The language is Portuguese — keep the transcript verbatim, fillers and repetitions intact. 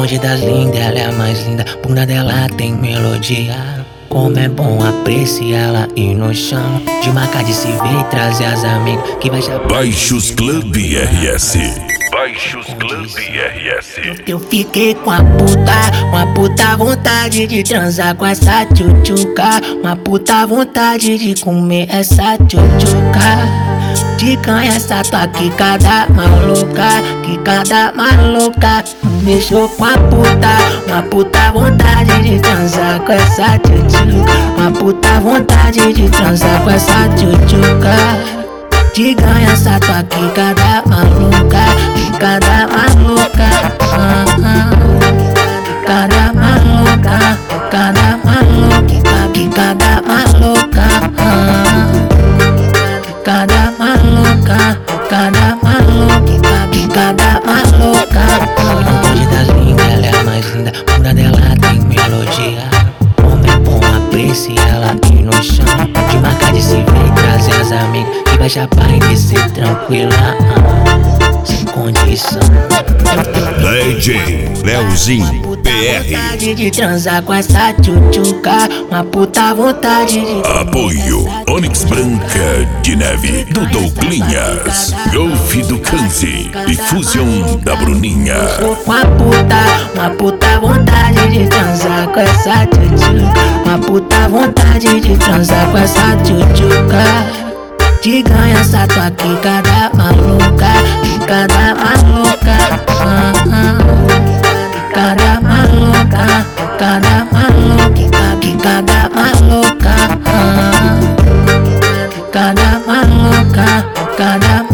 bonde das lindas, ela é a mais linda. Bunda dela tem melodia. Como é bom apreciá-la e no chão de marcar de se ver e trazer as amigas que vai já. Baixos Club R S. Baixos Club R S. Eu fiquei com a puta, uma puta vontade de transar com essa tchutchuca. Uma puta vontade de comer essa tchutchuca. De canha essa tua quicada maluca, quicada maluca. Me deixou com a puta, uma puta vontade de transar com essa tchutchuca. Uma puta vontade de transar com essa tchutchuca. De ganha essa tua quicada maluca, quicada maluca. Ah, ah. Quicada maluca, quicada maluca, quicada maluca. Ah. Quicada maluca, quicada maluca, quicada maluca. No bonde das lindas, ela é a mais linda. Bunda dela tem melodia. Como é bom apreciá-la e no chão de marcar de se ver e trazer as amigas que vai chapar e descer tranquila, ah, sem condição. D J Leozinho P R. Vontade de transar com essa tchutchuca. Uma puta vontade de. Apoio Onyx Branca de Neve do Douglinhas, Golf do Kanzi e Fusion da Bruninha. Com a puta, uma puta vontade de transar com essa tchutchuca. Uma puta vontade de transar com essa tchutchuca. De ganha essa tua quicada maluca, quicada maluca. Ah, ah. Quicada maluca, quicada maluca, quicada maluca. Ah. Quicada maluca, quicada maluca.